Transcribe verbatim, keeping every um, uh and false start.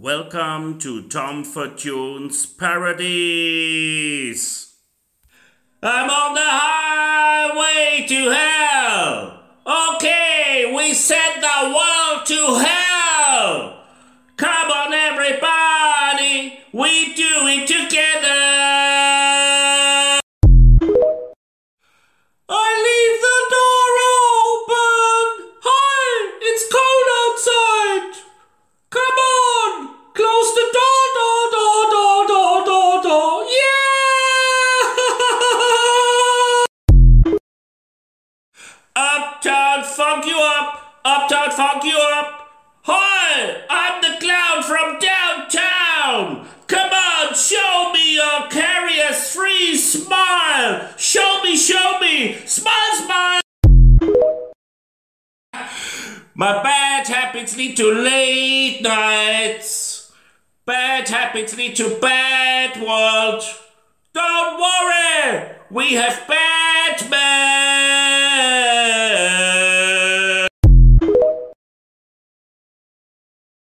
Welcome to Tom Fortune's Paradise. I'm on the highway to hell. Okay, we sent the world to hell. Come on, everybody, we do it together. I leave the door open. Hi, it's cold outside. Come on, close the door, door, door, door, door, door, door. Yeah! Uptown, funk you up. Uptown, funk you up. Hi, I'm the clown from downtown. Come on, show me your carriers-free smile. Show me, show me. Smile, smile. My bad habits lead to late nights. Bad habits lead to bad world. Don't worry, we have Batman.